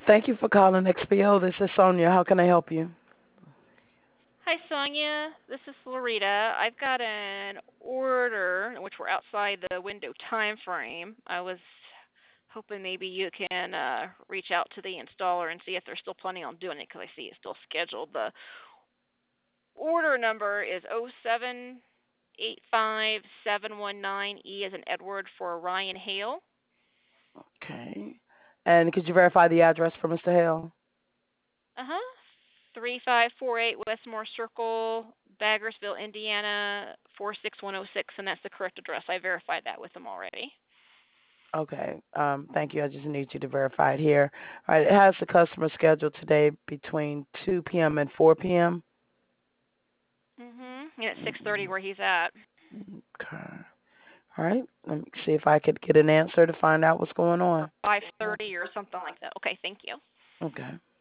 Thank you for calling XPO. This is Sonia. How can I help you? Hi, Sonia. This is Florida. I've got an order, which we're outside the window time frame. I was hoping maybe you can reach out to the installer and see if they're still planning on doing it because I see it's still scheduled. The order number is 0785719E as in Edward for Ryan Hale. Okay. And could you verify the address for Mr. Hale? Uh-huh. 3548 Westmore Circle, Baggersville, Indiana 46106, and that's the correct address. I verified that with them already. Okay. Thank you. I just need you to verify it here. All right. It has the customer scheduled today between 2 p.m. and 4 p.m. And it's 6:30 where he's at. Okay. All right. Let me see if I could get an answer to find out what's going Or on. 5:30 or something like that. Okay, thank you. Okay.